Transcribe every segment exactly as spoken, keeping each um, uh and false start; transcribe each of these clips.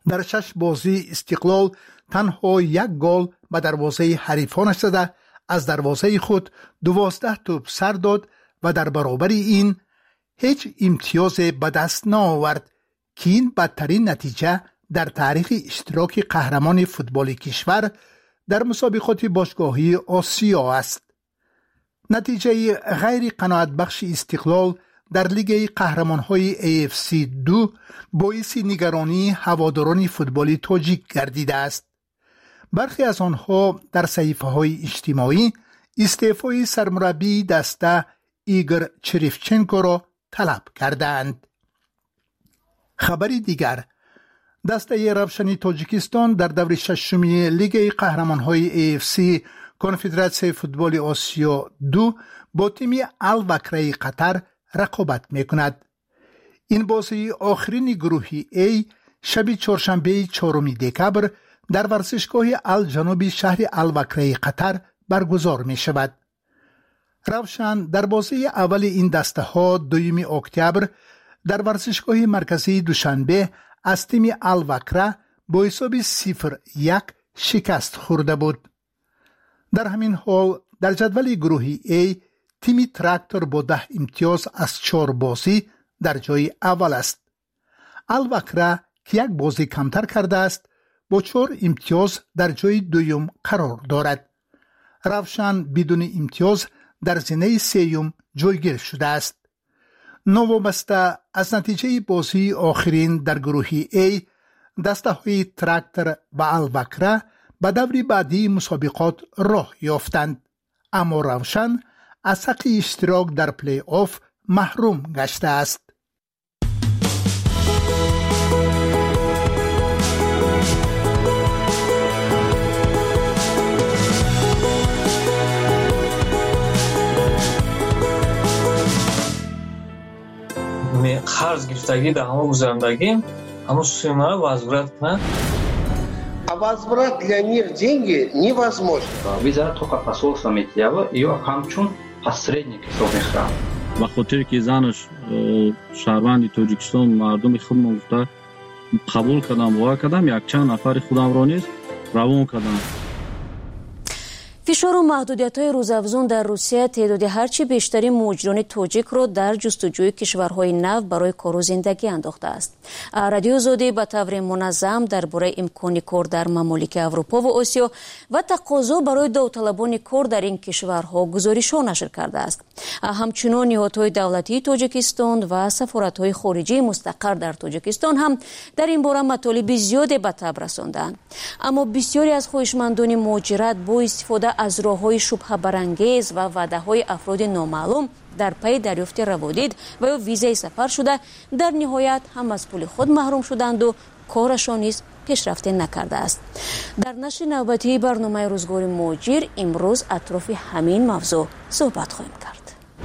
در شش بازی استقلال تنها یک گل به دروازه حریفانش زده از دروازه خود دوازده توپ سر داد و در برابر این هیچ امتیاز به دست نآورد که این بدترین نتیجه در تاریخ اشتراک قهرمان فوتبال کشور در مسابقات باشگاهی آسیا است. نتیجه غیر قناعت بخش استقلال در لیگ قهرمان‌های ای اف سی دو باعث نگرانی هواداران فوتبال تاجیک گردیده است. برخی از آنها در صحیفه‌های اجتماعی استعفای سرمربی دسته ایگور چریفچنکو را طلب کردند. خبری دیگر، دسته روشنی تاجیکستان در دور ششمی لیگ قهرمان‌های ای اف سی کنفدراسیون فوتبال آسیا دو با تیم الوکره قطر رقابت می‌کند. این بازی آخرین گروهی A شب چهارشنبه چهارم دکبر در ورزشگاه الجنوبی شهر الوکره قطر برگزار می شود. روشن در بازی اول این دسته ها دوم اکتبر در ورزشگاه مرکزی دوشنبه از تیم الوکره با حساب صفر یک شکست خورده بود. در همین حال در جدول گروهی A تیم تراکتور با ده امتیاز از چهار بازی در جای اول است. الوکره که یک بازی کمتر کرده است با چهار امتیاز در جای دوم قرار دارد. روشن بدون امتیاز در زینه سیوم جایگیر شده است. نوابسته از نتیجه بازی آخرین در گروهی A دسته های تراکتور و الوکره به دور بعدی مسابقات راه یافتند، اما روشن از حق اشتراک در پلی آف محروم گشته است. قرض گرفتگی در همه گذراندگی همه сумма возвратна. А возврат для них деньги невозможно. Виза только посол Самитьева ее хамчун посредник совместно. به خاطر که زنش شهروند تاجیکستان مردم خود گفته قبول کردم و کردم یک چند نفر خودم را نیست روان کردم. فشار و محدودیت‌های روزافزون در روسیه تعداد هرچی بیشتری مهاجران تاجیک را در جستجوی کشورهای نو برای کار و زندگی انداخته است. رادیو زودی به طور منظم درباره امکان کار در ممالک اروپا و آسیا و تقاضا برای داوطلبان کار در این کشورها گزارش‌ها نشر کرده است. همچنین نهادهای دولتی تاجیکستان و سفارت‌های خارجی مستقر در تاجیکستان هم در این باره مطالب زیادی به تب رساندند. اما بسیاری از خواهشمندان مهاجرت با استفاده از راه‌های شبهه برانگیز و وعده‌های افراد نامعلوم در پی دریافت روادید و یا ویزای سفر شده در نهایت هم از پول خود محروم شدند و کارشان نیز پیشرفت نکرده است. در نشر نوبتی برنامه روزگار مهاجر امروز اطراف همین موضوع صحبت خواهیم کرد.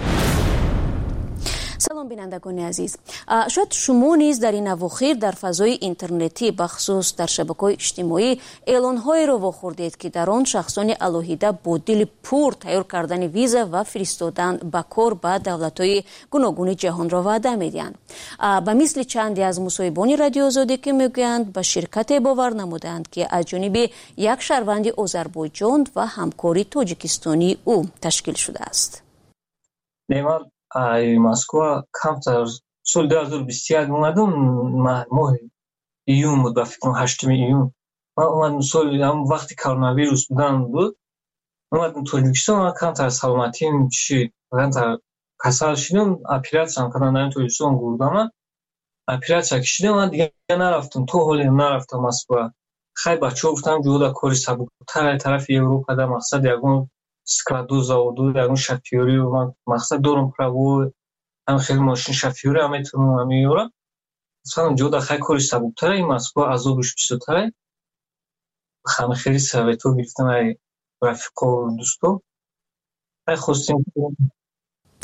سلام بینندگان عزیز، شاید شما نیز در این اواخر در فضای اینترنتی بخصوص در شبکه‌های اجتماعی اعلان‌هایی را واخوردید که در آن شخصان الهیده با دل پر تیار کردن ویزا و فرستادن به کار به دولت‌های گوناگون جهان را وعده می‌دهند. به مثل چندی از مصاحبان رادیو آزادی که میگویند به شرکت باور نمودند که از جانب یک شهروند آذربایجان و همکاری تاجیکستانی او تشکیل شده است. نیمار ای مسکو کمتر سال دو هزار و بیست و یک اومدم ماه ایون بود، فکر کنم هشتم ایون من اومدم. سال هم وقتی کرونا ویروس بودن بود اومدم تاجیکستان و کمتر سلامتیم چی کمتر کسل شدم. اپراسیون کردن در تاجیکستان گردم، اپراسیون کشیدم و دیگه نرفتم. تو حالی نرفتم مسکو. خیلی بچه‌ها گفتم جودا کاری سبک‌تر طرف اروپا در مقصد یگون سکرادو زاودو یگون شفیوری و من مقصد دارم پرو هم خیلی ماشین شفیوری هم میتونم هم میارم. مثلا جودا خیلی کاری سبک‌تر این مسکو عذابش بیشتره. خیلی خیلی سویتو گرفتم ای رفیقا و دوستا. ای خواستیم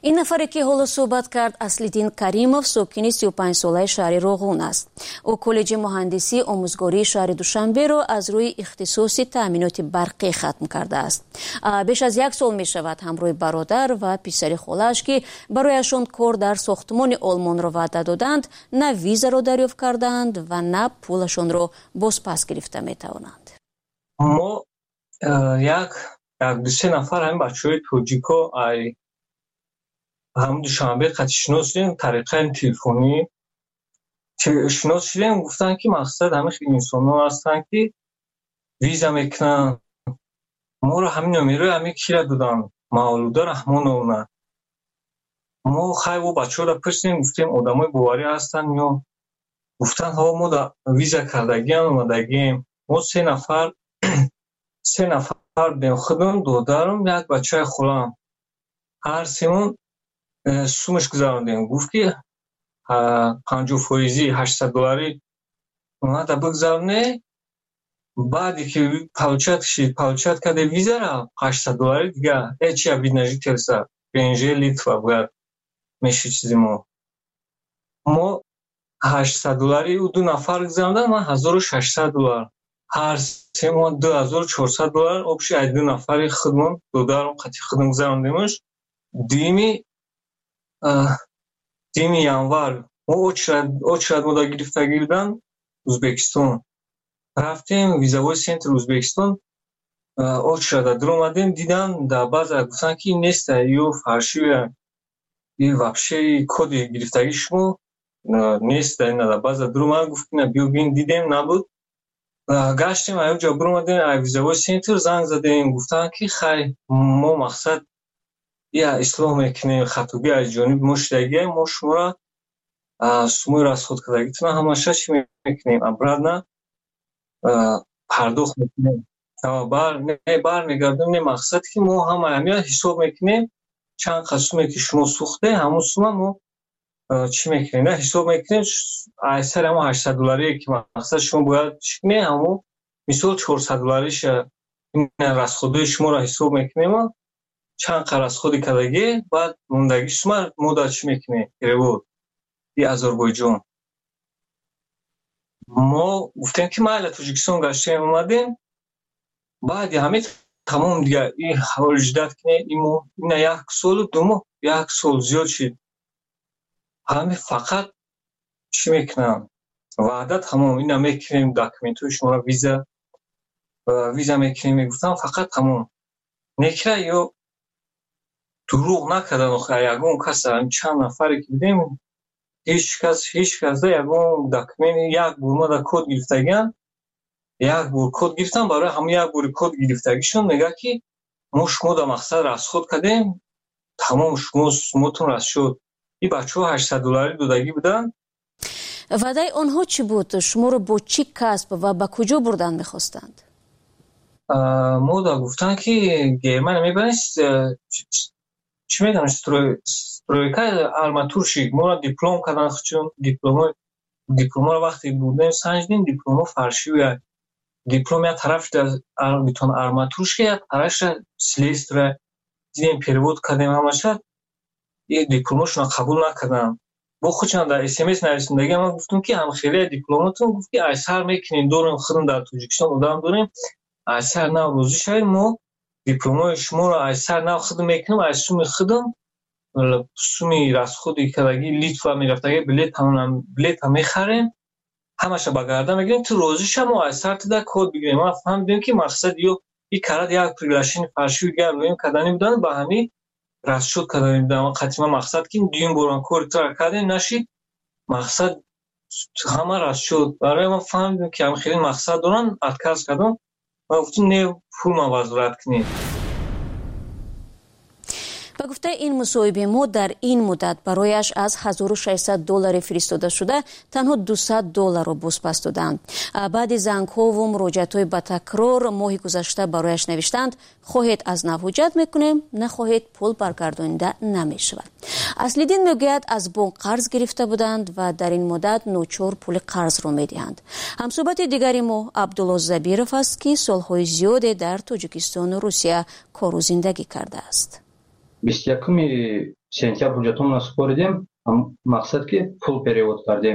این نفری که حالا صحبت کرد اصلیدین کریمов ساکن سی و پنج ساله شهر روغون است. او کالج مهندسی آموزگاری شهر دوشنبه را از روی اختصاص تامینات برقی ختم کرده است. بیش از یک سال می شود همراه برادر و پسر خالش که برایشان کار در ساختمان آلمان را وعده دادند نه ویزا را دریافت کردند و نه پولشان را بازپس گرفته می توانند. ما یک یک دو سه نفر هم بچه‌های توجیکو ای هم دوشنبه قطعی شناس شدیم طریقه تلفنی که شناس شدیم گفتن که مقصد همه انسان ها هستن که ویزا میکنن ما رو همین نمیره همین کی را دادن مولوده رحمان اونا ما خیلی و بچه ها را پرسیدیم گفتیم آدم های باوری هستن یا گفتن ها ما دا ویزا کردگی هم اومدگیم ما سه نفر سه نفر بیم خودم دادارم یک بچه خولم هر سیمون سومش گذاروندیم گفت که پنجاه فایزی هشتصد دلاری اومد بگذارونه بعدی که پاوچت شید پاوچت کرده ویزا را هشتصد دلاری دیگه هیچی عبید نجی ترسا بینجه لیتوا باید میشه چیزی ما ما هشتصد دلاری و دو نفر گذاروندن من هزار و ششصد دلار هر سه ما دو هزار و چهارصد دلار آبشی از دو نفری خودمون دو دارم قطعی خودم گذاروندیمش دیمی دیمی январ ما очередь ما دا گرفته گیردن ازبکستان رفتیم ویزاوی سنتر ازبکستان очередь در اومدیم دیدن در بعض گفتن که این نیست یو فرشی این وابشه کد گرفتگی شما نیست در بعض در اومد گفتیم بیو بین دیدیم نبود گشتیم ایو جا بر اومدیم ویزاوی سنتر زنگ زدیم گفتن که خیلی ما مقصد یا اصلاح میکنیم خطوگی از جانب مشتگی ما شما را سموی راست خود کردگیتون همشه چی میکنیم ابراد نه پرداخت میکنیم بر نه بر میگردیم نه مقصد که ما هم همه حساب میکنیم چند قسمه که شما سوخته همون سوم ما چی میکنیم نه حساب میکنیم ایسر همون هشتصد دلاری که مقصد شما باید چکنه همون مثال چهارصد دلاریش این راست خودی شما را حساب میکنیم چند قرض خودی کردگی بعد موندگی شما مدت چی میکنه پیرود ای آذربایجان ما گفتیم که ما تاجیکستان گشتیم اومدیم بعد همه تمام دیگه این حوال جدت کنه ایمو این یک سال و دومو یک سال زیاد شد همه فقط چی میکنم وعده تمام این میکنیم داکومنت شما را ویزا ویزا میکنیم میگفتم فقط تمام نکره یا دروغ نکردن آخه یکون کس چند نفری که بودیم هیچ کس هیچ کس یکون داکومنت یک بور ما دا کد گرفتگن یک بور کد گرفتن برای همه یک بور کد گرفتگیشون میگه که ما شما دا مقصد راست خود کردیم تمام شما سموتون راست شد این بچه ها هشتصد دلاری دادگی بودن. وعده آنها چی بود؟ شما رو با چی کسب و با کجا بردن میخواستند؟ ما دا گفتن که گرمن میبنیست چی میگن استرویکای آرماتور شید ما را دیپلم کردن چون دیپلم دیپلم را وقتی بودیم سنجیدیم دیپلم فرشی و دیپلم یا طرف در بیتون آرماتور شید طرفش سلیست را دیدیم پیرود کردیم همشه این دیپلمشون قبول نکردن با خودشان در اس ام اس نرسیدگی ما گفتم که هم خیلی دیپلماتون گفت که ایسر میکنیم دوریم خودم در تاجیکستان بودم دوریم ایسر نه روزی شوید ما دیپلمای شما را ایسر نه خودم میکنم ایسومی خودم سومی راست خودی کردگی لیتوا میرفتگی بلیت هم بلیت هم میخریم همشه بگردم میگیم تو روزی شما ایسر تو در کد بگیریم ما فهمیدیم که مقصد یو این کرد یک پریلاشین فرشی و گر رویم کردنی بودن با همی راست شد کردنی بودن قطعی ما مقصد که دویم بوران کوری تو کردنی نشید مقصد همه راست شد برای ما فهمیدیم که هم خیلی مقصد دارن اتکاز کردن و گفتیم نه پول ما وزارت کنید. به گفته این مصاحبه ما در این مدت برایش از هزار و ششصد دلار فرستاده شده تنها دویست دلار را بازپس دادند. بعد زنگ‌ها و مراجعت‌های با تکرار ماه گذشته برایش نوشتند خواهید از نو حجت میکنیم نخواهید پول برگردانیده نمیشود. اصلیدین میگوید از بانک قرض گرفته بودند و در این مدت نوچور پول قرض را میدهند. همصحبت دیگری ما عبدالله زبیرов است که سالهای زیادی در تاجیکستان و روسیه کار و زندگی کرده است. بیست و یکم сентябр ҳуҷҷатҳоамонро супоридем, мақсад ки пул перевод кардем.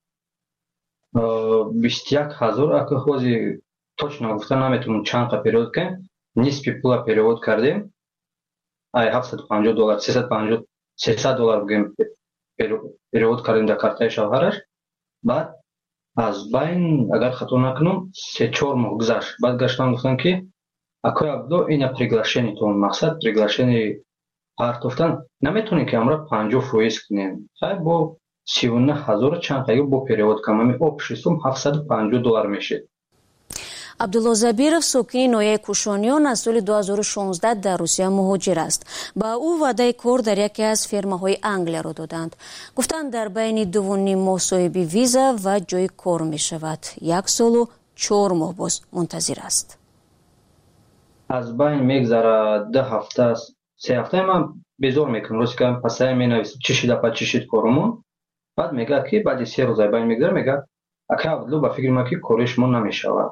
бисту як ҳазор акаҳози точно гуфта наметавонам чанд перевод кардем, нисфи пула перевод кардем. ай ҳафтсад و панҷоҳ доллар сесад و панҷоҳ сесад доллар бигем перевод кардем дар картаи шавҳараш. баъд аз байн агар хато накунам се чор моҳ гузашт. баъд гаштан гуфтам ки акои абдулло ина приглашениятон, мақсад приглашени партофтан наметонем ки амра панҷоҳ фоиз кунем. хай бо сиву нав ҳазор чанд қайга бо перевод кунам, обши сум ҳафтсад و панҷоҳ доллар мешед. абдулло забиров сокини ноҳияи кушониён аз соли ду ҳазору шонздаҳ дар русия муҳоҷир аст. ба ӯ ваъдаи кор дар яке аз фермаҳои англияро доданд. гуфтанд дар байни дуву ним моҳ соҳиби виза ва ҷои кор мешавад. як солу чор моҳ боз мунтазир аст. аз байн мегзара ду ҳафта се ҳафтаи ман безор мекунам, рости кам пасаи менависам чӣ шида па чӣ шид корумон. баъд мегӯяд ки баъди се рӯз аз байн мегзара, мегӯяд ака абдулло ба фикри ман ки кори шумо намешавад.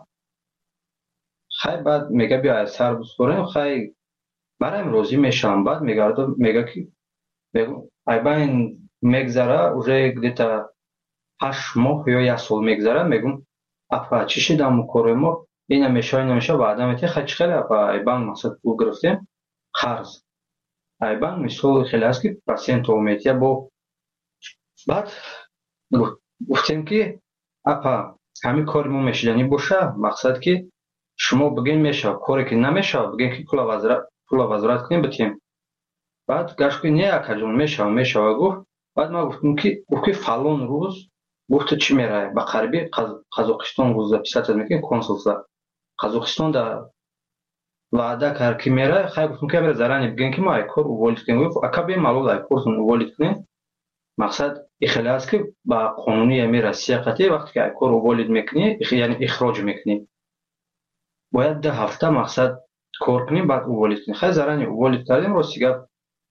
хай баъд мега биё аз сар биспорем, хай бараем розӣ мешавам. баъд мегарда мега ки аз байн мегзара уже где-то ҳашт моҳ ё як сол мегзара, мегум апа чӣ шида мо кори мо ина мешава ина мешава ваъда метиҳи. хай чӣ хеле апа аз банк мақсад пул гирифтем қарз. аз банк мисол хеле аст ки процентҳо метиҳа бо. баъд гуфтем ки апа ҳамин кори мо мешидани боша, мақсад ки шумо бигӯед мешава, коре ки намешава бигӯед ки пула вазорат кунем битем. баъд гашт ки не акаҷон мешава мешава гуфт. баъд ман гуфтам ки гуфт ки фалон рӯз гуфт чӣ меравӣ ба қарибӣ Қазоқистон гуфт записатсия мекунем консулства Қазоқистон да ваъда кард ки меравӣ. хай гуфтам ки амра зарани бигӯем ки мо ай кор уволид кунем. гуфт ака бе малол ай кортон уволид кунем. мақсад ихеле аст ки ба қонуни ами Россия қатъи вақте ки ай кор уволид мекунӣ яъне ихроҷ мекунӣ, бояд ду ҳафта мақсад кор кунем баъд уволид кунем. хай зарани уволид кардем. рости гап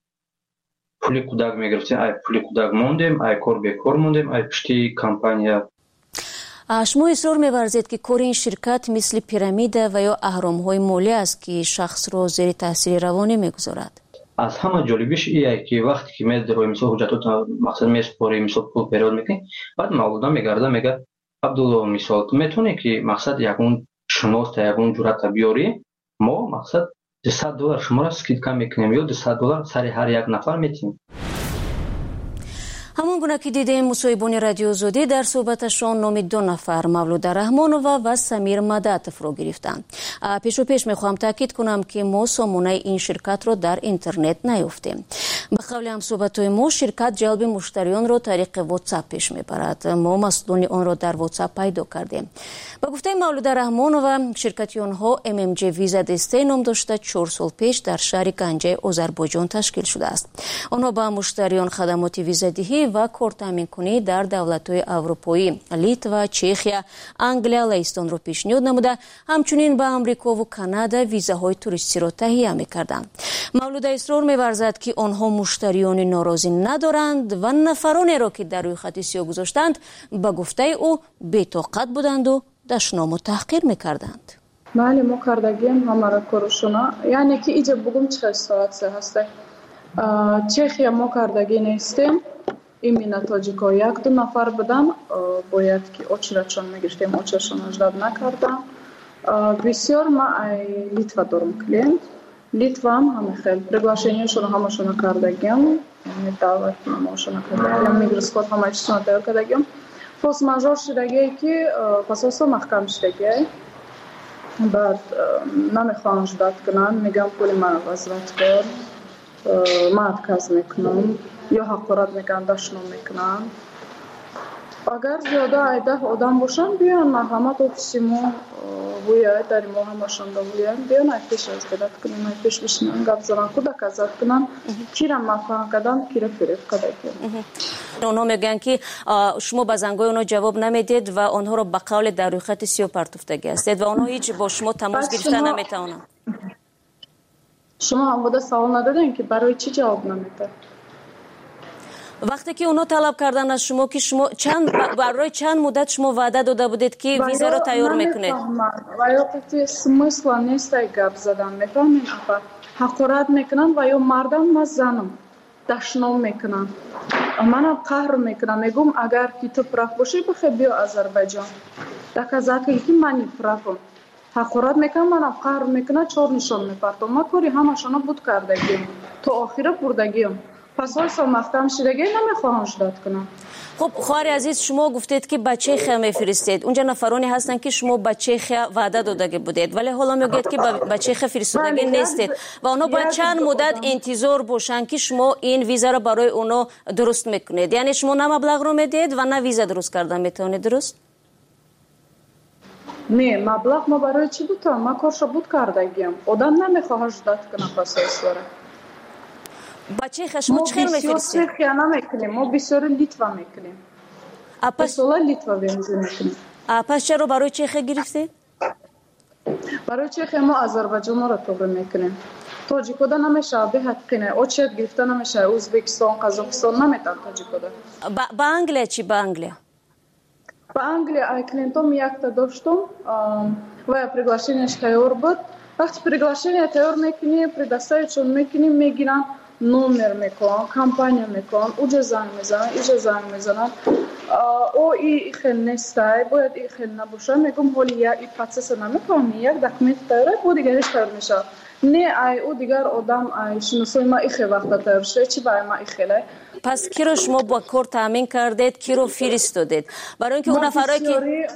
пули кӯдак мегирифтем, ай пули кӯдак мондем, ай кор бекор мондем, ай пишти компания. шумо исрор меварзед ки кори ин ширкат мисли пирамида ва ё аҳромҳои молӣ аст ки шахсро зери таъсири равонӣ мегузорад. аз ҳама ҷолибиш ие ки вақте ки медирои мисол ҳуҷҷатотро мақсад месупорӣ, мисол пул перевод мекунӣ, баъд мавлуда мегарда мега абдулло мисол метавонӣ ки мақсад ягон шуноста ягон ҷуръата биёрӣ, мо мақсад дусад доллар шуморо скидка мекунем ё дусад доллар сари ҳар як нафар метиҳем. ҳамон гуна ки дидем мусоҳибони радиои Озодӣ дар суҳбаташон номи ду нафар Мавлуда Раҳмонова ва Самир Мадатовро гирифтанд. пешопеш мехоҳам таъкид кунам ки мо сомонаи ин ширкатро дар интернет наёфтем. ба қавли ҳамсуҳбатҳои мо ширкат ҷалби муштариёнро тариқи WhatsApp пеш мебарад. мо масъулони онро дар WhatsApp пайдо кардем. ба гуфтаи Мавлуда Раҳмонова, ширкати онҳо эм эм ҷи Visa Destay ном дошта чор сол пеш дар шаҳри Ганҷаи Озарбойҷон ташкил шудааст. онҳо ба муштариён хадамоти визадиҳӣ ва кортаминкунӣ дар давлатҳои аврупоӣ, Литва, Чехия, Англия, Лаҳистонро пешниҳод намуда, ҳамчунин ба Амрикову Канада визаҳои туристиро таҳия мекарданд. Мавлуда исрор меварзад ки онҳо муштариёни норозӣ надоранд ва нафаронеро ки дар рӯйхати сиёҳ гузоштанд, ба гуфтаи ӯ бетоқат буданду дашному таҳқир мекарданд. Бale, мо кардагим ҳамара корушона, яъне ки иҷа бугум чӣ ситуатсия ҳаста. Чехия мо кардаги нестем, именно тоҷико як ду нафар будан, бояд ки очередшон мегиштем, очередшон ждат накардам. Бисёр ма ай Литва дорум клиент. Литва ҳам ҳами хел приглашениашоно ҳамашона кардагим, яъне даъват намоашона кардагим, мигросход ҳамаашона тайёр кардагим. Форс мажор шудагие ки пасосо маҳкам шудагие. баъд намехоҳам ждат кунам, мегӯям пули ман возврат кор, ман отказ мекунам ё ҳақорат мекунам, дашном мекунам. агар зиёда ай даҳ одам бошанд, биён марҳамат офиси мо ҳуяд дари мо ҳамашон давлиям, биён ай пеш разгадат кунем, ай пеш бишинам, гап занам, кӯдак азад кунам, кира мафаҳм кардам, кира фиреб кардагим. онҳо мегӯянд ки шумо ба зангои онҳо ҷавоб намедед ва онҳоро ба қавле дар рӯйхати сиёҳ партофтагӣ ҳастед ва онҳо ҳеҷ бо шумо тамос гирифта наметавонанд. шумо ҳамвода савол надодем ки барои чӣ ҷавоб намедад? вақте ки онҳо талаб карданд аз шумо ки шумо чанд барои чанд муддат шумо ваъда дода будед ки визаро тайёр мекунед? ва ё қити смысла нест ай гап задан, мефаҳмед апа? ҳақорат мекунанд ва ё мардам ва занам. дашном мекунанд. Манам қаҳр мекунам, мегум агар ки ту прав бошӣ бихе биё Азарбайҷон. Доказатель ки мани правам. ҳақорат мекунам, манам қаҳр мекунам, чор нишон мепартам. Ма кори ҳамашона буд кардагим. То охира бурдагим. пас ҳойса мақтам шидаги намехоҳам ждат кунам. خب خواهر عزیز شما گفتید که به چخیا میفرستید. اونجا نفرانی هستن که شما به چخیا وعده داده بودید ولی حالا میگید که به چخیا فرستادگی نیستید و اونا باید چند مدت انتظار باشن که شما این ویزا رو برای اونا درست میکنید. یعنی شما نه مبلغ رو میدید و نه ویزا درست کردن میتونید، درست؟ نه مبلغ ما برای چی بود؟ ما کارشو بود کردگیم. آدم نمیخواد جدت کنه پس اسواره. بچه خشمو چخیل میفرستید؟ ما بسیار خیانه میکنیم، ما بسیار لیتوا میکنیم. بسیار لیتوا بینزی میکنیم. پس چرا برای چخیل گرفتید؟ برای چخیل ما آذربایجان را توبه میکنیم. تاجیکودا نمیشه، به حقینه. اوچیت گرفته نمیشه، ازبکستان، قزاقستان نمیتن تاجیکودا. با انگلیا چی با انگلیا؟ با انگلیا ایکلینتوم یک تا داشتم و приглашенияш тайёр буд. وقتی приглашение тайёр میکنیم، предоставичон میکنیم، میگیرن номер میکنن، кампания میکنن، اونجا زنگ میزنن، اینجا زنگ میزنن. او ای خیلی نیسته، باید ای خیلی نباشه. میگم حالی یک ای پروسس نمیکنم، یک دکمنت تایره، او دیگرش تایار میشه. نه ای او دیگر آدم ای شناسای ما ای خیلی وقت تایار شده، چی برای ما ای خیلی. پس کی رو شما با کار تامین کردید، کی رو فرستادید؟ برای اینکه اون نفرایی که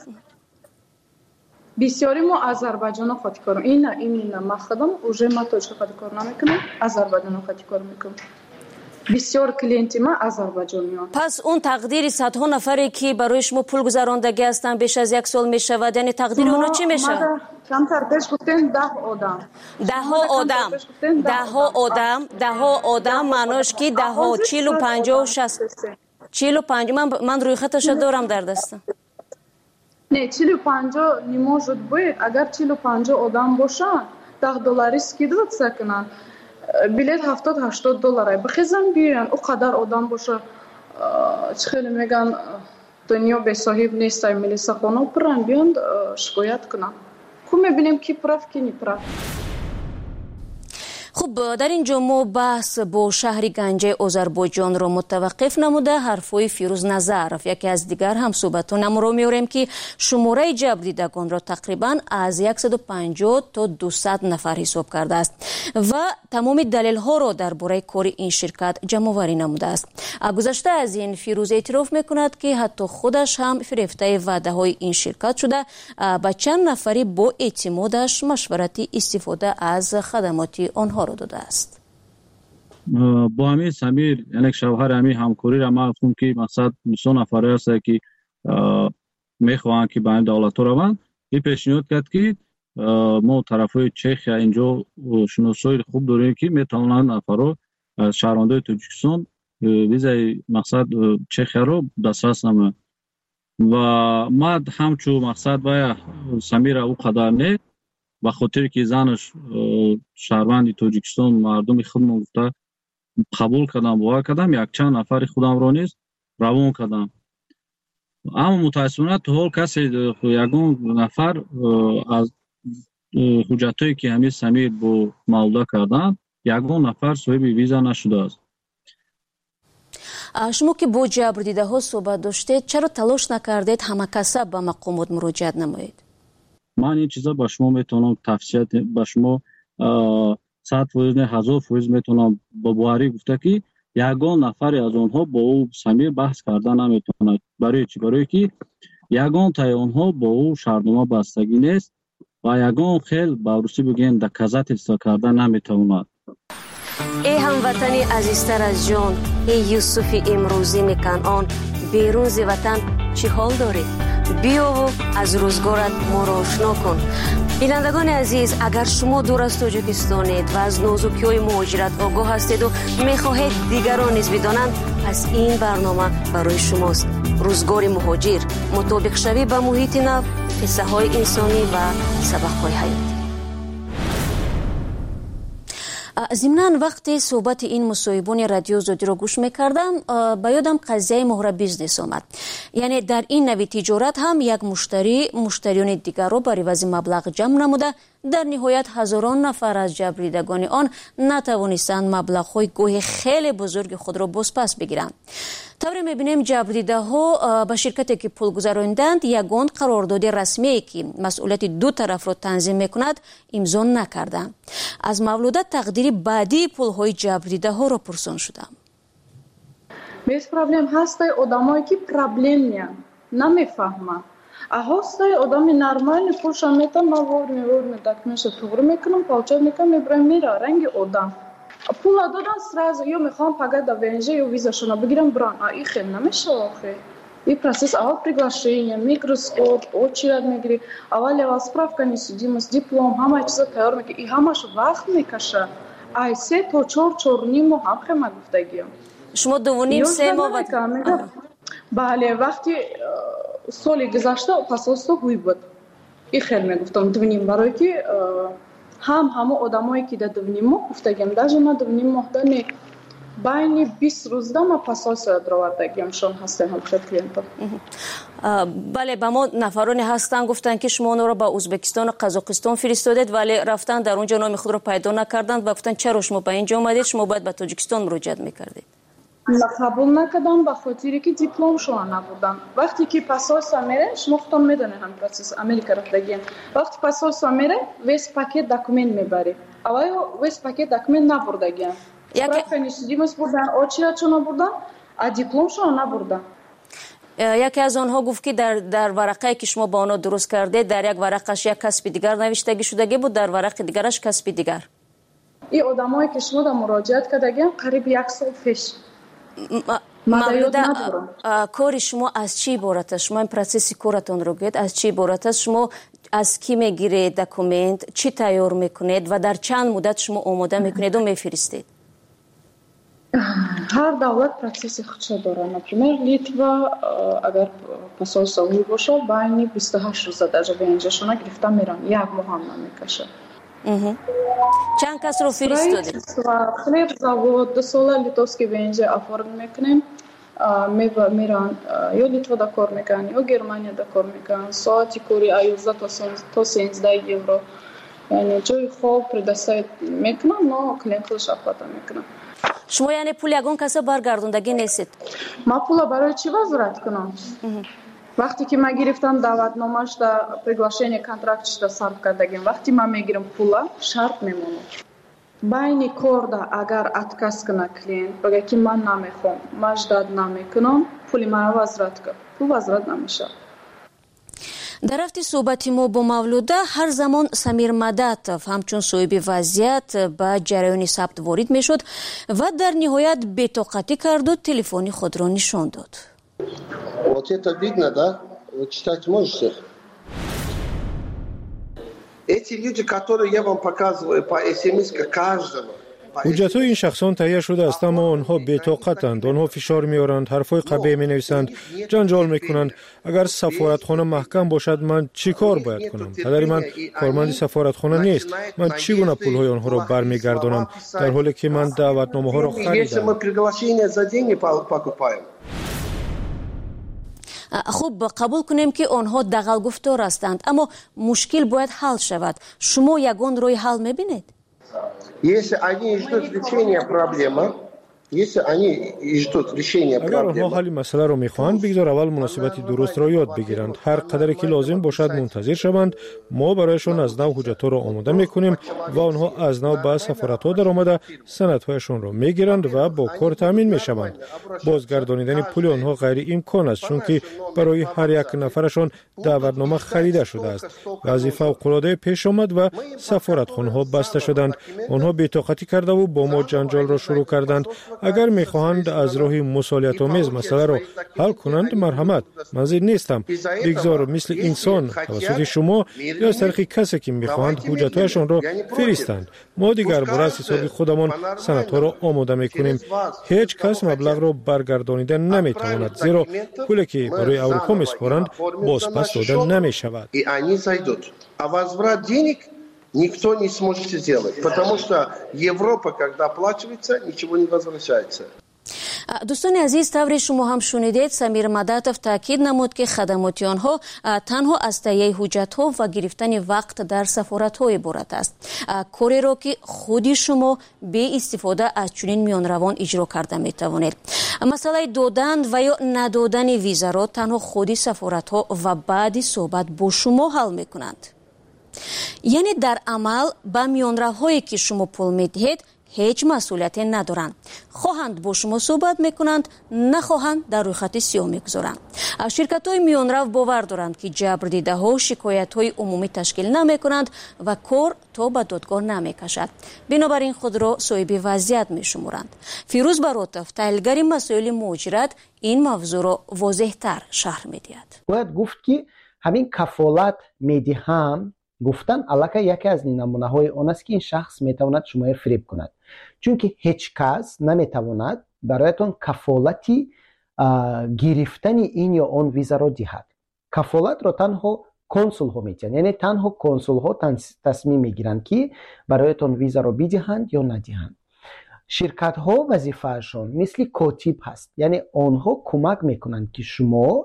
بسیاری ما آذربایجان خاطی کارم. این نه این نه ما خودم اوجه ما تاجیک خاطی کار نمیکنم، آذربایجان خاطی کار میکنم. بسیار کلینتی ما آذربایجانیان. پس اون تقدیر صدها نفری که برای شما پول گذراندگی هستن بیش از یک سال میشود، یعنی تقدیر اونا چی میشه؟ کمتر پیش گفتن ده آدم. ده ها آدم. ده ها آدم. ده ها آدم معناش که ده ها چهل و پنجاه و شصت. چهل و پنجاه من من روی خطش دارم در دستم. نه چهل و پنجاه نمیشه بود. اگر چهل و پنجاه آدم باشن ده دلاری скидывать کنن. بلیت هفتاد هشتاد دلاره. بخیزن بیان او قدر آدم باشه. خیلی میگن دنیا به صاحب نیست. ملیسا خانه پرن بیان شکایت کنن. خب میبینیم کی پرف کی نپرف. خب در اینجا ما بحث با شهر گنجه آذربایجان را متوقف نموده حرفای فیروز نظرف یکی از دیگر هم صحبتان ما را میاریم که شماره جبر دیدگان را تقریبا از صد و پنجاه تا دویست نفر حساب کرده است و تمام دلیل ها را درباره کار این شرکت جمع آوری نموده است. گذشته از این فیروز اعتراف میکند که حتی خودش هم فریفته وعده های این شرکت شده با چند نفری با اعتمادش مشورتی استفاده از خدمات آنها را داده است. با همین سمیر یعنی شوهر همین همکاری را ما گفتم که مقصد نشون نفره است که میخواهند که به این دولت روند این پیشنهاد کرد که ما طرفای چخیا اینجا شناسایی خوب داریم که میتوانند نفرها از شهروندان تاجیکستان ویزای مقصد چخیا رو دسترس نمایند و ما همچو مقصد باید سمیر او قدر نه به خاطر که زنش شهروند تاجیکستان مردم خودم گفته قبول کردم باور کردم یک چند نفر خودم را نیز روان کردم اما متاسفانه تا حال کسی یگان نفر از حجتایی که همین سمیر با معاهده کردن یگان نفر صاحب ویزا نشده است. شما که با جبر دیده ها صحبت داشتید چرا تلاش نکردید همه کسب به مقامات مراجعت نمایید؟ من این چیزا با شما میتونم تفصیلات با شما صد فیصد نه هزار فیصد میتونم با بواری گفته که یگان نفر از اونها با او سمیر بحث کردن نمیتونه. برای چی؟ برای که یگان تای اونها با او شرطنامه بستگی نیست و یگان خیلی با روسی بگیم دکازات اجرا کردن نمیتونه. ای هموطنی عزیزتر از جان، ای یوسف امروزی کنعان، بیرون ز وطن چی حال داری؟ بیا و از روزگارت ما را آشنا کن. بینندگان عزیز، اگر شما دور از تاجیکستانید و از نازکی‌های مهاجرت آگاه هستید و می‌خواهید دیگران نیز بدانند، پس این برنامه برای شماست. روزگار مهاجر، مطابق شوی به محیط نو، قصه‌های انسانی و سبق‌های حیاتی. ضمناً وقتی صحبت این مصاحبان رادیو زودی رو گوش میکردم به یادم قضیه مهر بیزنس آمد. یعنی در این نوع تجارت هم یک مشتری مشتریان دیگر رو بر عوض مبلغ جمع نموده در نهایت هزاران نفر از جبریدگان آن نتوانستند مبلغ‌های گویا خیلی بزرگ خود را بازپس بگیرند. طوری می‌بینیم جبریده ها به شرکتی که پول گذراندند یگان قرارداد رسمی که مسئولیت دو طرف را تنظیم میکند امضا نکردند. از مولوده تقدیر بعدی پول‌های جبریده ها را پرسان شدم. بیس پرابلم هست آدمایی که پرابلم میان نمیفهمن. هستای آدمی نرمال پولش میتونم مور میور میدکمش توگر میکنم پاچه میکنم میبرم میره رنگ آدم پول دادن سراز یا میخوام پگه دا ونجه یا ویزاشونو بگیرم بران این خیلی نمیشه آخه این پروسس اول приглашение میکروسکوپ очередь میگیری اول اول справка несудимость диплом همه چیزا تیار میکنی این همش وقت میکشه ای سه تا چهار چهار نیم ماه هم خیلی گفتگیم شما دو نیم سه ماه بله وقتی سالی گذشته پاسوستا گوی بود این خیلی میگفتم دو نیم برای که هم همه آدمایی که در دو نیم ماه گفتگیم даже نه دو نیم ماه دنی بین بیست روز دم پاسوس دروردگیم شون هسته هم خیلی کلینتا بله با ما نفرانی هستن گفتن که شما اونو را با ازبکستان و قزاقستان فرستادید ولی رفتن در اونجا نام خود را پیدا نکردند و گفتن چرا شما به اینجا اومدید شما باید به تاجیکستان مراجعه میکردید قبول نکردم به خاطری که دیپلم شما نبودم وقتی که پاسپورت میره شما خودتون میدونید هم پروسس امریکا رفتگین وقتی پاسپورت میره ویس پاکت دکومنت میبری اول ویس پاکت دکومنت نبردگین справка несудимость بردن очередь چون بردن ا دیپلم شما نبردن یکی از آنها گفت که در در ورقه که شما با آنها درست کرده در یک ورقش یک کسب دیگر نوشتگی شدگی بود در ورق دیگرش کسب دیگر این آدمایی که شما در مراجعت کردگین قریب یک سال پیش مولوده کار شما از چی عبارت است؟ شما این پروسس کارتون رو گید از چی عبارت است؟ شما از کی میگیرید دکومنت چی تیار میکنید و در چند مدت شما آماده میکنید و میفرستید؟ هر دولت پروسس خودش داره. например لیتوا اگر پاسپورت صحیح باشه بین بیست و هشت روز در به اینجاشون گرفته میرن یک ماه هم نمیکشه. چند کس رو فرستادید؟ خلیب زاوود دو ساله لیتوسکی به اینجا افورد میکنیم میرن یا لیتوا دا کار میکنن یا گرمانیا دا کار میکنن ساعتی کوری ایوزده تا سیزده یورو یعنی جای خوب پردستای میکنن ما کلینکلش اپاتا میکنن. شما یعنی پول یگان کسا برگردوندگی نیستید؟ ما پول برای چی وزارت کنم؟ وقتی که ما گرفتم دعوتنامه‌اش در приглашение контрактش را صرف کردگیم وقتی ما میگیرم پولا شرط میمونه بین کار اگر اتکاس کنه کلینت بگه که من نمیخوام مجدد نمیکنم پولی ما وزارت کن پول وزارت نمیشه. در رفت صحبت ما با مولوده هر زمان سمیر مدتف همچون صاحب وضعیت به جریان ثبت وارد میشد و در نهایت بی‌طاقتی کرد و تلفنی خود را نشان داد. Вот это видно, да? Вы читать можете? Эти люди, которые я вам показываю по смс каждого. حجت‌های این شخصان تهیه شده است اما آنها بی‌طاقتند آنها فشار می‌آورند حرف‌های قبیح می‌نویسند جنجال می‌کنند اگر سفارتخانه محکم باشد من چی کار باید کنم پدر من کارمند سفارتخانه نیست من چگونه پول‌های آنها را برمیگردانم در حالی که من دعوتنامه‌ها را خریدم. خوب قبول کنیم که آنها دغل گفتار هستند اما مشکل باید حل شود شما یگان روی حل می‌بینید؟ Если они ждут решения проблемы, если они ждут решения اگر آنها проблемы. حل مسئله را می‌خواهند بگذار اول مناسبت درست را یاد بگیرند هر قدری که لازم باشد منتظر شوند ما برایشان از نو حجت‌ها را آماده می‌کنیم و آنها از نو به سفارت‌ها در آمده سندهایشان را می‌گیرند و با کار تامین می‌شوند بازگردانیدن پول آنها غیر امکان است چون که برای هر یک نفرشان دعوتنامه خریده شده است وضعیت فوق‌العاده پیش آمد و سفارتخانه‌ها بسته شدند آنها بی‌طاقتی کرده و با ما جنجال را شروع کردند اگر می‌خواهند از راه مسئولیت‌آمیز مسئله را حل کنند مرحمت منظور نیستم بگذار مثل انسان توسط شما یا از طریق کسی که می‌خواهند حجت‌هایشان را فرستند ما دیگر برای حساب خودمان سندها را آماده می‌کنیم هیچ کس مبلغ را برگردانیدن نمی‌تواند زیرا پولی که برای اروپا می‌سپارند بازپس داده نمی‌شود. И они зайдут. А возврат денег никто не сможет сделать. Потому что Европа, когда оплачивается, ничего не возвращается. دوستان عزیز، طوری شما هم شنیدید سمیر مدتف تاکید نمود که خدمات آنها تنها از تهیه حجت‌ها و گرفتن وقت در سفارت‌ها عبارت است. کاری را که خودی شما به استفاده از چنین میانروان اجرا کرده می‌توانید. مسئله دادن و یا ندادن ویزا را تنها خودی سفارت‌ها و بعد صحبت با شما حل می‌کنند. یعنی در عمل با میانروهایی که شما پول می‌دهید هیچ مسئولیت ندارند. خواهند با شما صحبت میکنند، نخواهند در روی خط سیاه میگذارند. شرکت های میانرو باور دارند که جبر دیده ها شکایت های عمومی تشکیل نمیکنند و کار تا به دادگاه نمیکشد. بنابراین خود را صاحب وضعیت میشمرند. فیروز براتف، تحلیلگر مسائل مهاجرت، این موضوع را واضح تر شرح میدهد. باید گفت که همین کفالت میدهم گفتن علاقه یکی از نمونه های آن است که این شخص میتواند شما را فریب کند، چون که هیچ کس نمیتواند برایتان کفالتی گرفتن این یا آن ویزا را دهد. کفالت را تنها کنسول ها میتونند، یعنی تنها کنسول ها تصمیم میگیرند که برایتان ویزا را بدهند یا ندهند. شرکت ها وظیفه‌شان مثل کاتب هست، یعنی آنها کمک میکنند که شما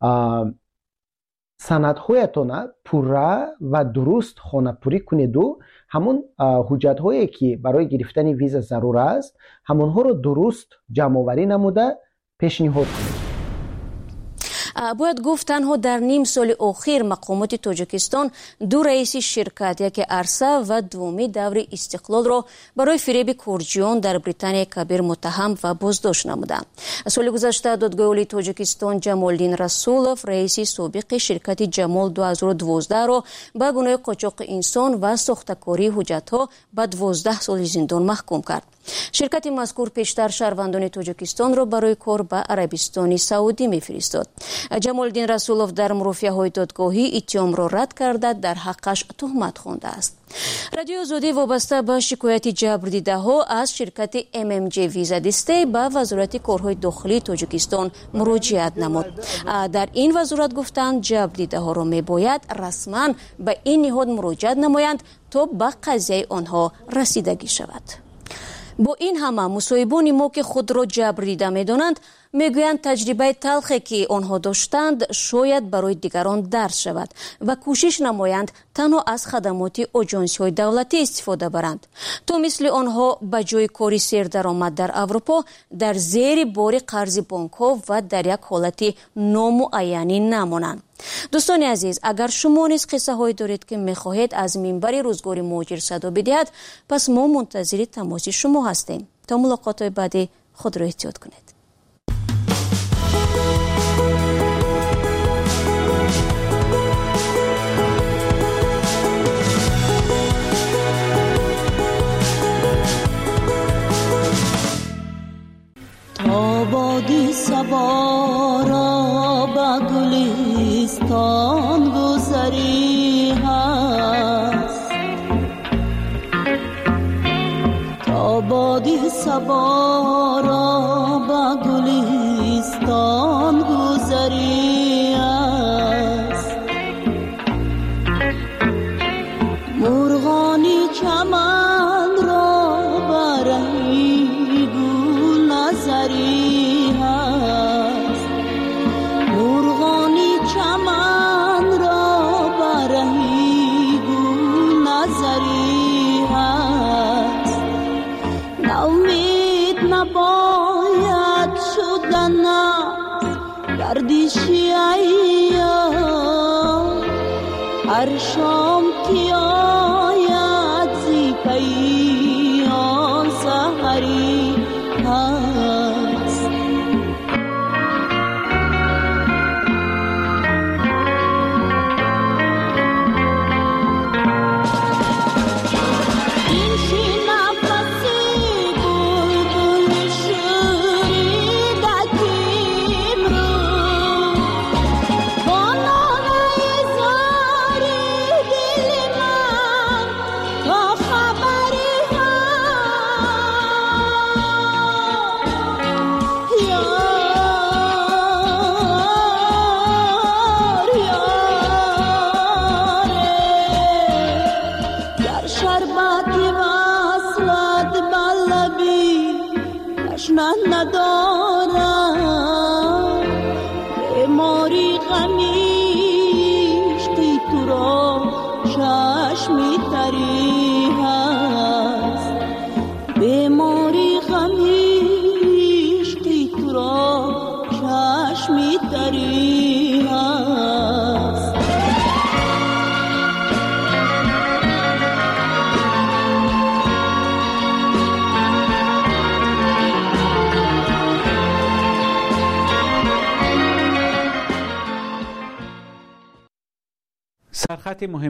سندهایتان پوره و درست خانه‌پوری کنید و همون حجت هایی که برای گرفتن ویزا ضرور است همونها رو درست جمع آوری نموده پیشنهاد کنید. باید گفت تنها در نیم سال اخیر مقامات تاجیکستان دو رئیس شرکت، یک عرصه و دومی دور استقلال را برای فریب کرجیان در بریتانیا کبیر متهم و بازداشت نمودند. سال گذشته دادگاه عالی تاجیکستان جمالدین رسولوف رئیس سابق شرکت جمال دو هزار و دوازده را به گناه قاچاق انسان و ساختکاری حجت‌ها به دوازده سال زندان محکوم کرد. شرکت مذکور پیشتر شهروندان تاجیکستان را برای کار به عربستان سعودی می‌فرستاد. جمالدین رسولوف در مرافعه‌های دادگاهی اتهام را رد کرده در حقش تهمت خوانده است. رادیو آزادی وابسته به شکایت جبر دیده ها از شرکت ام ام جی ویزا دسته به وزارت کارهای داخلی تاجیکستان مراجعت نمود. در این وزارت گفتند جبر دیده ها را میباید رسما به این نهاد مراجعت نمایند تا به قضیه آنها رسیدگی شود. با این همه مصاحبان ما که خود را جبر دیده می‌دانند میگویند تجربه تلخی که آنها داشتند شاید برای دیگران درس شود و کوشش نمایند تنها از خدمات آژانس‌های دولتی استفاده برند تا مثل آنها به جای کاری سردرآمد در اروپا در زیر بار قرض بانک‌ها و در یک حالت نامعینی نمانند. دوستان عزیز، اگر شما نیز قصه هایی دارید که میخواهید از منبر روزگار مهاجر صدا بدهید، پس ما منتظر تماس شما هستیم. تا ملاقات بعدی خود را احتیاط کنید. آبادی صبا را با گلستان گذری هست، آبادی صبا را با گلستان گذری هست، مرغانی چمن را برهی گل نظری هست، مرغانی چمن را برهی گل نظری هست، ناامید نباید شدن گردشی ایام، هر شام که آید زی پیام سحری هست. خشنت ندارم بیماری غمیشتی تو را چشمی تری هست بیماری غمیشتی تو را چشمی تری هست سرخط مهم